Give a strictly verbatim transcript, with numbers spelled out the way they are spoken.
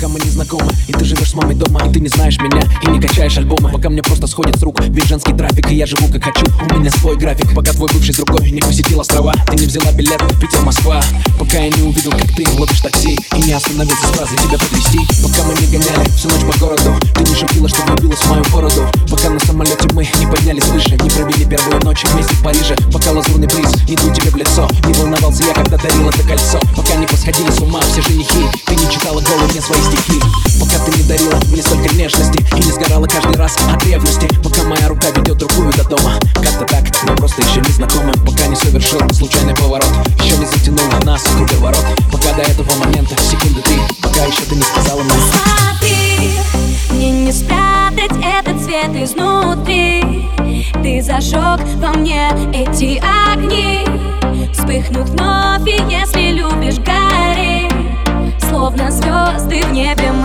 пока мы не знакомы. И ты живешь с мамой дома, и ты не знаешь меня, и не качаешь альбомы. Пока мне просто сходит с рук весь женский трафик, и я живу как хочу, у меня свой график. Пока твой бывший с другой не посетил острова, ты не взяла билет Питер-Москва. Пока я не увидел, как ты ловишь такси, и не остановился с фразой тебя подвезти. Пока мы не гоняли всю ночь по городу, ты не шутила, что влюбилась в мою бороду. Пока на самолете мы не поднялись выше, не провели первую ночь вместе в Париже. Пока лазурный бриз не дул тебе в лицо, не волновался я, когда дарил это кольцо. Пока не посходили с ума все женихи, ты не читала голой мне свои стихи. Пока ты не дарила мне столько нежности и не сгорала каждый раз от ревности. Пока моя рука ведет другую до дома, как-то так, мы просто еще не знакомы. Пока не совершил случайный поворот, еще не затянул нас в круговорот. Пока до этого момента секунды ты, пока еще ты не сказала мне: смотри, мне не спрятать этот цвет изнутри. Ты зажег во мне эти огни, вспыхнут вновь, и если любишь, гори. Словно звезды в небе